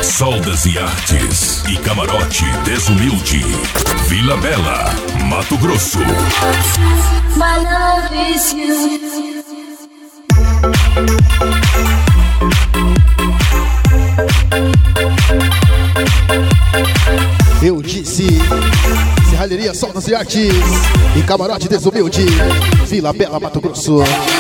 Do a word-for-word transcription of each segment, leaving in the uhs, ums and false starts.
Soldas e Artes e Camarote Desumilde, Vila Bela, Mato Grosso. My love is you. Eu disse, Serralheria Soldas e Artes e Camarote Desumilde, Vila Bela, Mato Grosso.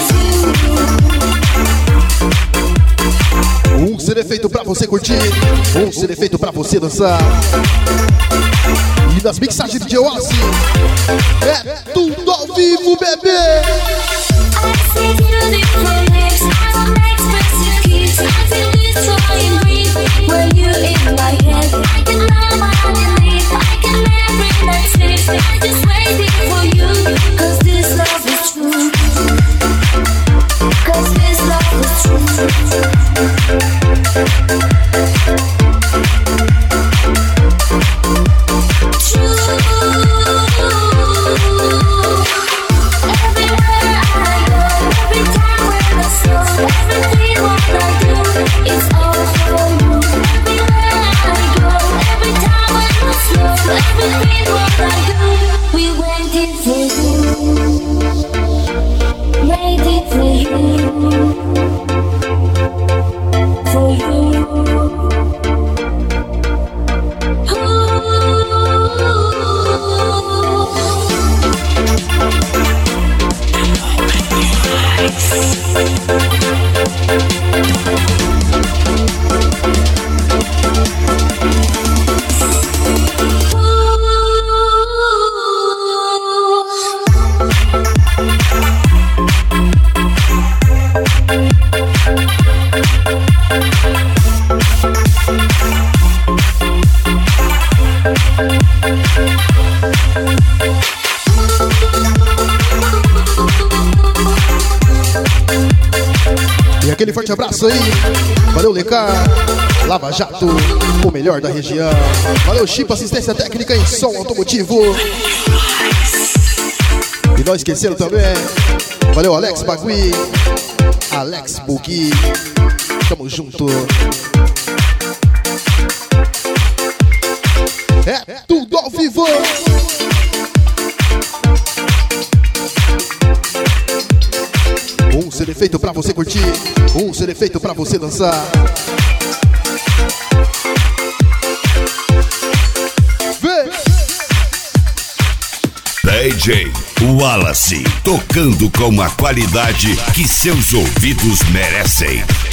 Um C D feito pra você curtir, um C D feito pra você dançar. E nas mixagens de D J Wallace, é tudo ao vivo, bebê. Aquele forte abraço aí. Valeu, Lecar, Lava Jato, o melhor da região. Valeu, Chip, assistência técnica em som automotivo. E não esqueceram também. Valeu, Alex Bagui, Alex Bugui. Tamo junto. É tudo ao vivo. Um C D feito pra você curtir, um C D feito pra você dançar. Vem! D J Wallace, tocando com a qualidade que seus ouvidos merecem.